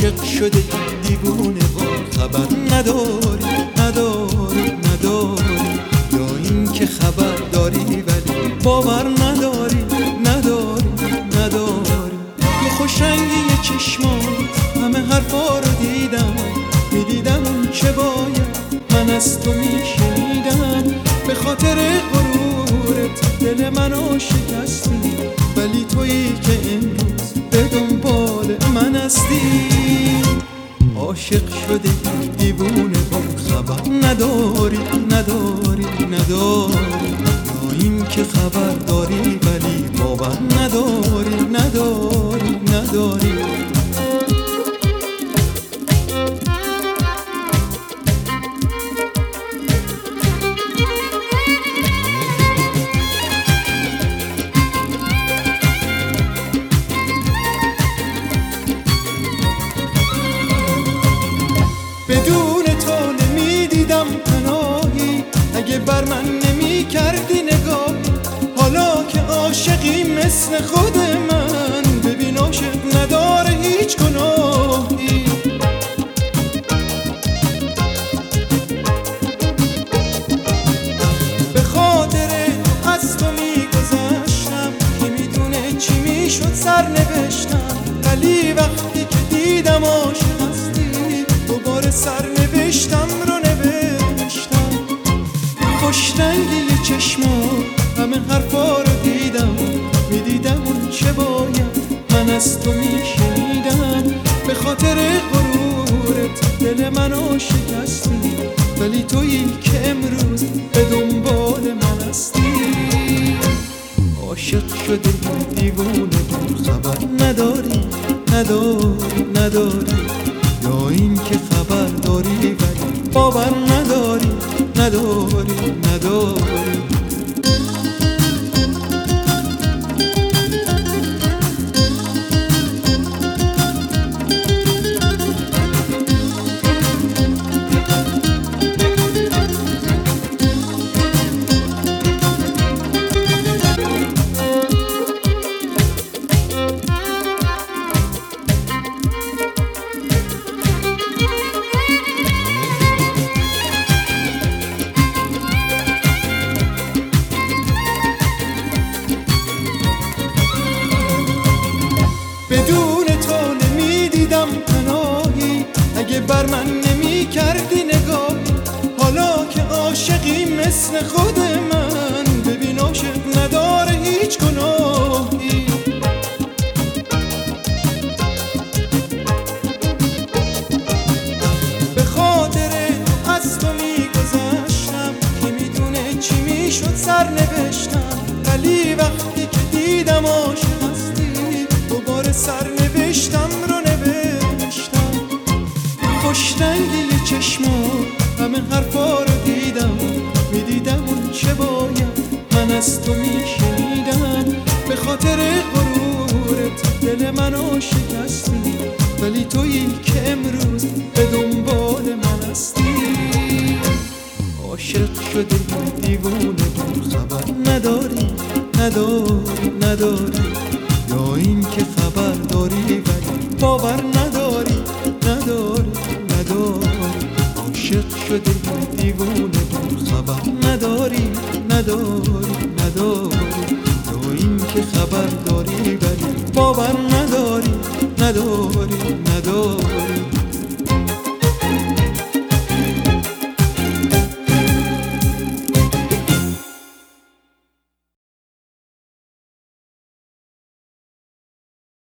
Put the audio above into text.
عاشق شده دیوونه و خبر نداری یا این که خبر داری ولی باور نداری تو خوشنگی چشمات همه حرفا رو میدیدم اون چه باید من از تو میشنیدم. به خاطر غرورت دل منو شکستی، ولی تویی که امروز به دنبال من هستی. عاشق شده دیوونه با خبر نداری یا این که خبر داری ولی باور نداری بدون تو نمیدیدم پناهی، اگه بر من نمی کردی نگاه. حالا که عاشقی مثل خود من، ببین عاشق نداره هیچ گناهی. به خاطر تو از تو میگذشتم که میدونه چی میشد سر نوشتم، ولی وقتی که دیدم عاشق دوباره سر نوشتم رو نوشتم. خوشنگی چشمات همه حرفا رو میدیدم اون چه باید من از تو میشنیدم. به خاطر غرورت دل منو شکستی، ولی تویی که امروز به دنبال من هستی. عاشق شده دیوونه خبر نداری یا این که خبر داری ولی باور نداری بدون تو نمیدیدم پناهی، اگه بر من نمی کردی نگاه. حالا که عاشقی مثل خود من، ببین عاشق نداره هیچ گناهی. به خاطر تو از تو میگذشتم که میدونه چی میشد سر نوشتم، ولی وقتی که دیدم عاشق دوباره سر نوشتم رو نوشتم. خوشنگی چشمات همه حرفا رو میدیدم اون چه باید من از تو میشنیدم. به خاطر غرورت دل منو شکستی، ولی تویی که امروز به دنبال من هستی. عاشق شده دیوونه خبر نداری یا این که خبر داری ولی باور نداری عاشق شده دیوونه خبر نداری یا این که خبر داری ولی باور نداری